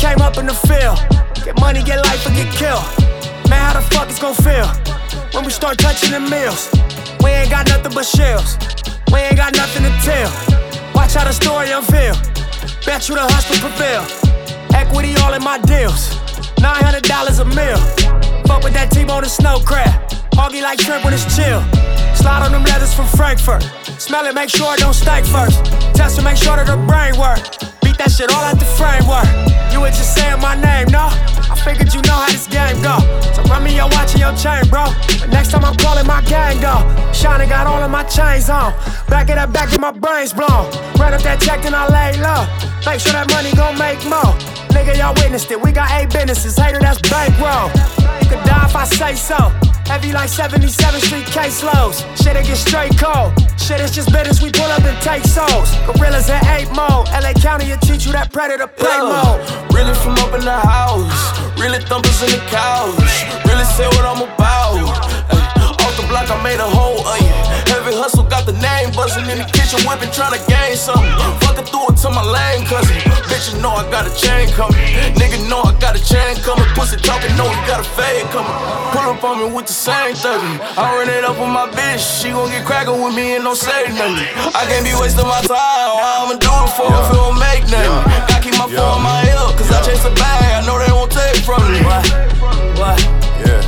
came up in the field. Get money, get life, or get killed. Man, how the fuck it's gon' feel when we start touching the mills? We ain't got nothing but shells. We ain't got nothing to tell. Watch how the story unveil. Bet you the hustle prevail. Equity all in my deals. $900 a meal. Fuck with that T-bone and snow crab. Hoggy like shrimp when it's chill. Slide on them leathers from Frankfurt. Smell it, make sure it don't stink first. Test to make sure that the brain work. Beat that shit all out the framework. You were just saying my name, no? I figured you know how this game go. So run me your watch and your chain, bro. But next time I'm calling my gang, though. Shawty got all of my chains on. Back it up, back get my brains blown. Run up that check, then I lay low. Make sure that money gon' make more. Nigga, y'all witnessed it. We got 8 businesses. Hater, that's bankroll. You could die if I say so. Heavy like 77th Street caseloads. Shit, it get straight cold. Shit, it's just business. We pull up and take souls. Gorillas in 8 mode. LA County will teach you that predator play mode. Really from up in the house. Really thumpers in the couch. Really say what I'm about. Ay, off the block, I made a whole onion. Heavy hustle, got the name buzzing in the kitchen, whipping, trying to gain something. Fucking through it to my lame cousin. Bitch, you know I got a chain coming. Nigga know I got a chain coming. Pussy talking, know he got a fade coming. Pull up on me with the same 30. I run it up with my bitch. She gon' get crackin' with me and don't say nothing. I can't be wasting my time. All I'ma do it for if it don't make nothing. Gotta keep my phone in my ear, cause I chase a bag. I know they won't take from me. What? Yeah.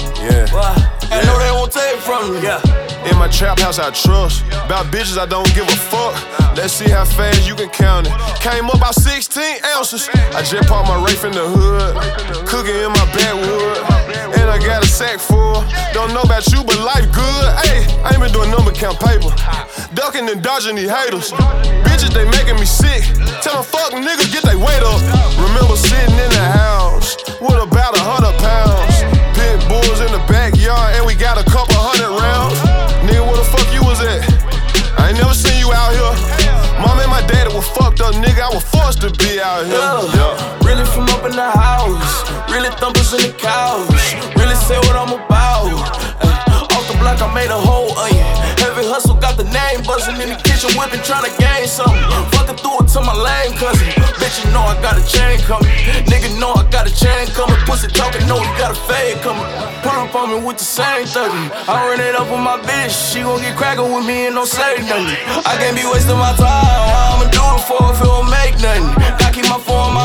I know they won't take from me. In my trap house, I trust. About bitches, I don't give a fuck. Let's see how fast you can count it. Came up about 16 ounces. I just parked my Wraith in the hood. Cooking in my backwood. And I got a sack full. Don't know about you, but life good. Ayy, I ain't been doing number count paper. Ducking and dodging these haters. Bitches, they making me sick. Tell them fuck niggas, get they weight up. Remember sitting in the house with about 100 pounds. Pit bulls in the backyard, and we got a couple 100 rounds. Nigga, where the fuck you was at? I ain't never seen you out here. Mom and my daddy were fucked up, nigga. I was forced to be out here. Really from up in the house. Really thumpers in the couch. Really say what I'm about. Ay, off the block, I made a whole onion. Heavy hustle, got the name buzzing in the kitchen, whipping, trying to gain something. Fucking through it to my lame cousin. Bitch, you know I got a chain coming. Nigga know I got a chain coming. Pussy talking, know he got a fade coming. Pull up on me with the same 30. I run it up with my bitch. She gon' get crackin' with me and don't say nothing. I can't be wasting my time. All I'ma do it for if it don't make nothing. Gotta keep my phone in my